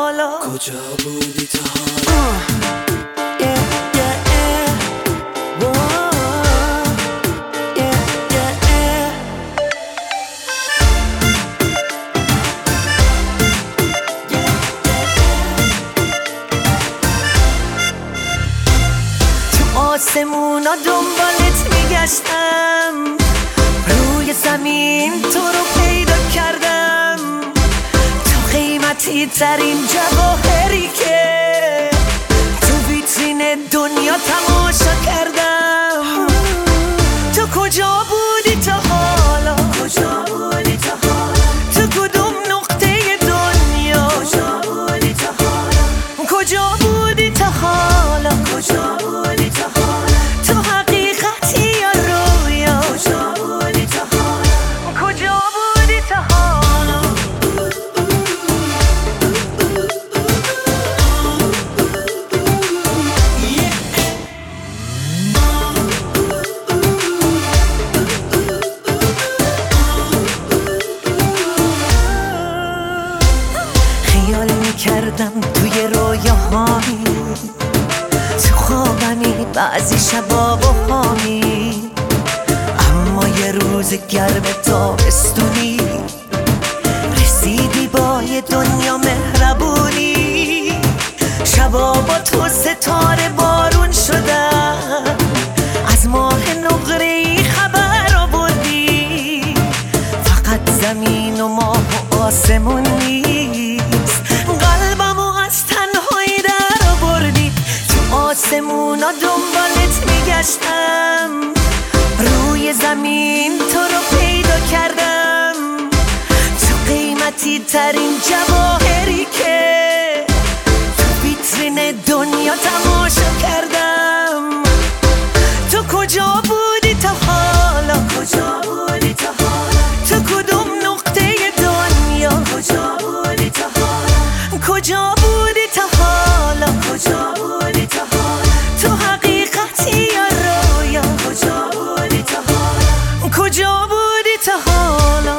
حالا کجا بودی تا حالا آسمونا دنبالت میگشتم، روی زمین تو رو پیدا کردم، تو قیمتی ترین جواهری که تو ویترین دنیا تماشا کردم. تو کجا بودی تا حالا؟ کجا بودی تا حالا؟ تو کدوم نقطه دنیا؟ کجا بودی تا حالا؟ کجا بودی تا حالا؟ کجا بودی تا حالا؟ خیال میکردم توی رویاهامی، تو خوابمی بعضی شبا و هامی، اما یه روز گرم تابستونی رسیدی با یه دنیا مهربونی. شبا با تو ستاره بارون شدن، از ماه نقره‌ای خبر آوردی، فقط زمین و ماه و آسمون نیست، قلبمو از تنهایی در آوردی. تو آسمونا دنبالت میگشتم، روی زمین تو رو پیدا کردم، تو قیمتی ترین جواهری که تو ویترین دنیا تماشا کردم. تو کجا بودی تا حالا؟ کجا بودی تا حالا؟ تو کدوم نقطه دنیا؟ کجا بودی تا حالا؟ کجا بودی تا حالا؟ کجا بودی تا حالا؟ تو حقیقتی یا رویا؟ کجا بودی تا حالا؟ کجا بودی تا حالا؟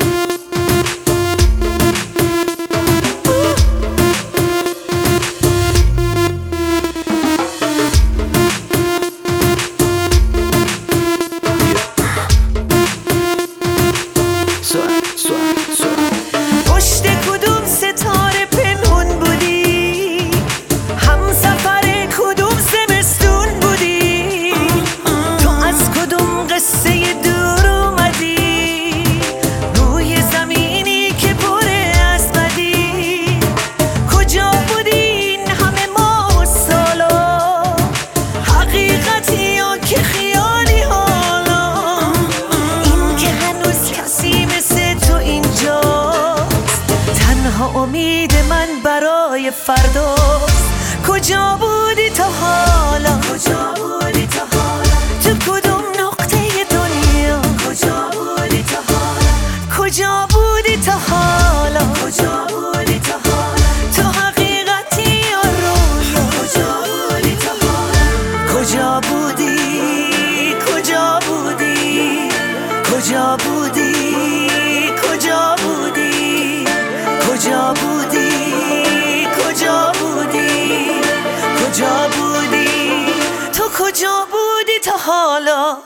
پشت کدوم ستاره پنهون بودی؟ همسفر کدوم زمستون بودی؟ تو از کدوم قصه دور اومدی؟ روی زمینی که پر از بدی. کجا بودی این همه ماه و سالا؟ حقیقتی یا که خیالی حالا؟ این که هنوز کسی مثل تو اینجاست، تنها امید من برای فرداست. کجا بودی تا حالا؟ کجا بودی تا حالا؟ تو کدوم نقطه دنیا؟ کجا بودی تا حالا؟ کجا بودی تا حالا؟ کجا بودی تا حالا؟ تو حقیقتی یا رویا؟ کجا بودی تا حالا؟ کجا بودی؟ کجا بودی؟ کجا بودی؟ کجا بودی؟ کجا بودی؟ کجا بودی؟ کجا بودی؟ تو کجا بودی تا حالا؟